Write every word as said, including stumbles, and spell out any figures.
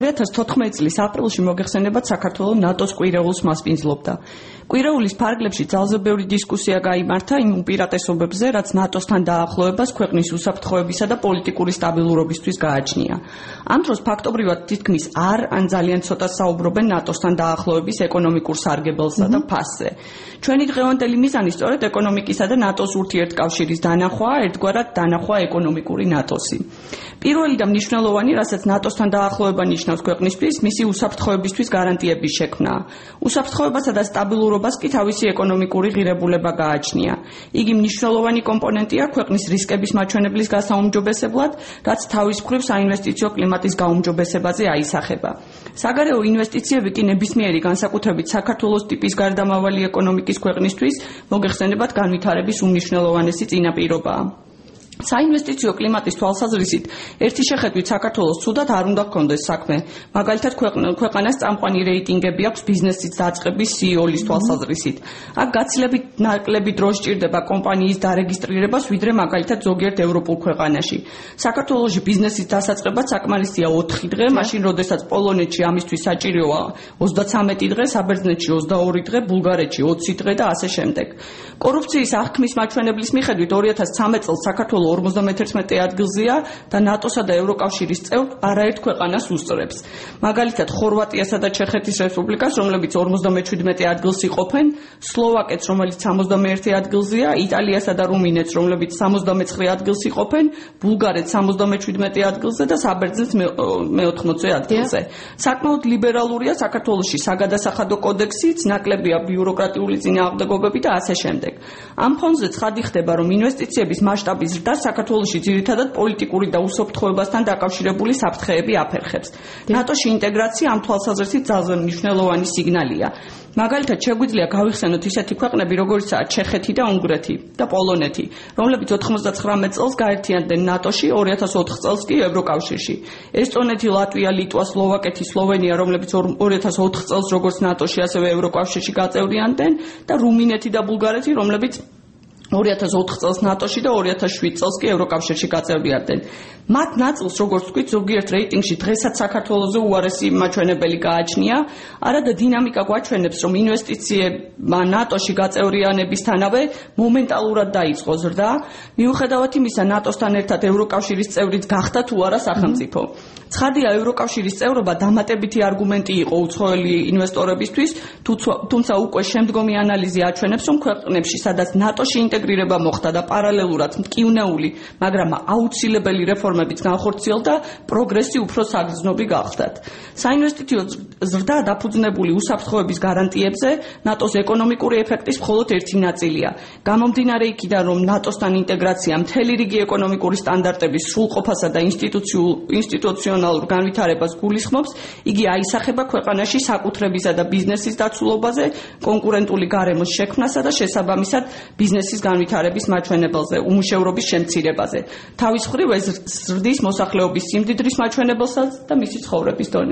ორი ათას თოთხმეტი წლის აპრილში მოგეხსენებათ საქართველოს ნატოს კვირეულს მასპინძლობდა. კვირეულის ფარგლებში ძალზე ბევრი დისკუსია გაიმართა იმ უპირატესობებზე, რაც ნატოსთან დაახლოებას ქვეყნის უსაფრთხოებისა და პოლიტიკური სტაბილურობისთვის გააჩნია. ამ დროს ფაქტობრივად თითქმის არ ან ძალიან ცოტა საუბრობენ ნატოსთან დაახლოების ეკონომიკურ სარგებელსა და ფასზე. ჩვენი დღევანდელი მიზანი სწორედ ეკონომიკისა და ნატოს ურთიერთკავშირის დანახვა, ერთგვარად დანახვა ეკონომიკური ნატოსი. პირველი და მნიშვნელოვანი, რასაც ნატოსთან დაახლოება ნიშნავს ქვეყნისთვის, მისი უსაფრთხოებისთვის გარანტიების შექმნა. უსაფრთხოებასა და სტაბილურობას კი თავისი ეკონომიკური ღირებულება გააჩნია. იგი მნიშვნელოვანი კომპონენტია ქვეყნის რისკების მაჩვენებლის გასაუმჯობესებლად, რაც თავის მხრივ საინვესტიციო კლიმატის გაუმჯობესებაზე აისახება. საგარეო ინვესტიციები კი ნებისმიერი განსაკუთრებით საქართველოს ტიპის გარდამავალი ეკონომიკის ქვეყნისთვის მოგეხსენებათ განვითარების უმნიშვნელოვანესი წინაპირობაა. საინვესტიციო კლიმატის თვალსაზრისით ერთი შეხედვით საქართველოს ცუდად არ უნდა ჰქონდეს საქმე. მაგალითად ქვეყანას წამყვანი რეიტინგები აქვს ბიზნესის დაწყების სიოლის თვალსაზრისით. აქ გაცილებით ნაკლები დრო სჭირდება კომპანიის დარეგისტრირებას, ვიდრე მაგალითად ზოგიერთ ევროპულ ქვეყანაში. საქართველოში ბიზნესის დასაწყებად საკმარისია ოთხი დღე, მაშინ როდესაც პოლონეთში ამისთვის საჭიროა ოცდაცამეტი დღე, საბერძნეთში ოცდაორი დღე, ბულგარეთში ოცი დღე და ასე შემდეგ. კორუფციის აღქმის მაჩვენებლის მიხედვით ორი ათას ცხრამეტ წელს საქართველოს ორმოცდამეთერთმეტე ადგილზეა და ნატოსა და ევროკავშირის წევრ არაერთ ქვეყანას უსწრებს. მაგალითად, ხორვატიასა და ჩეხეთის რესპუბლიკას, რომლებიც ორმოცდამეჩვიდმეტე ადგილს იყოფენ, სლოვაკეთს, რომელიც სამოცდამეერთე ადგილზეა, იტალიასა და რუმინეთს, რომლებიც სამოცდამეცხრე ადგილს იყოფენ, ბულგარეთს სამოცდამეჩვიდმეტე ადგილზე და საბერძნეთს მეოთხმოცე ადგილზე. საკმაოდ ლიბერალურია საქართველოში საგადასახადო კოდექსიც, ნაკლებია ბიუროკრატიული წინააღმდეგობები და ასე შემდეგ. ამ ფონზე ცხადი ხდება, რომ ინვესტიციების მასშტაბის ზრდა საქართველოში ძირითადად პოლიტიკური და უსაფრთხოებასთან დაკავშირებული საფრთხეები აფერხებს. ნატოში ინტეგრაცია ამ თვალსაზრისით ძალზე მნიშვნელოვანი სიგნალია. მაგალითად, შეგვიძლია გავიხსენოთ ისეთი ქვეყნები, როგორიცაა ჩეხეთი და უნგრეთი და პოლონეთი, რომლებიც ოცდაცხრამეტ წელს გაერთიანდნენ ნატოში, ორი ათას ოთხ წელს კი ევროკავშირში. ესტონეთი, ლატვია, ლიტვა, სლოვაკეთი, სლოვენია, რომლებიც ორი ათას ოთხ წელს როგორც ნატოში, ასევე ევროკავშირში გაწევრიანდნენ და რუმინეთი და ბულგარეთი, რომლებიც ორი ათას ოთხ წელს ნატოში და ორი ათას შვიდ წელს კი ევროკავშირში გაწევრიანდნენ. მათ ნაწილს, როგორც ვთქვით, ზოგიერთ რეიტინგში დღესაც საქართველოზე უარესი მაჩვენებელი გააჩნია, არადა დინამიკა გვაჩვენებს, რომ ინვესტიციებმა ნატოში გაწევრიანებისთანავე მომენტალურად დაიწყო ზრდა, მიუხედავად იმისა, ნატოსთან ერთად ევროკავშირის წევრიც გახდა თუ არა სახელმწიფო. ცხადია, ევროკავშირის წევრობა დამატებითი არგუმენტი იყო უცხოელი ინვესტორებისთვის, თუმცა უკვე შემდგომი ანალიზი აჩვენებს, რომ ქვეყნებში, სადაც ნატოში ინტეგრირება მოხდა და პარალელურად მტკივნეული, მაგრამ აუცილებელი რეფორმებიც განხორციელდა, პროგრესი უფრო საგრძნობი გახდათ. საინვესტიციო ზრდა დაფუძნებული უსაფრთხოების გარანტიებზე ნატოს ეკონომიკური ეფექტის მხოლოდ ერთი ნაწილია. გამომდინარე იქიდან, რომ ნატოსთან ინტეგრაცია მთელი რიგი ეკონომიკური სტანდარტების სრულყოფასა და ინსტიტუციონალურ განვითარებას გულისხმობს, იგი აისახება ქვეყანაში საკუთრებისა და ბიზნესის დაცულობაზე, კონკურენტული გარემოს შექმნასა და შესაბამისად ბიზნესის განვითარების მაჩვენებელზე, უმუშევრობის შემცირებაზე. თავის მხრივ ეს ზრდის მოსახლეობის სიმდიდრის მაჩვენებელსაც და მისი ცხოვრების დონეს.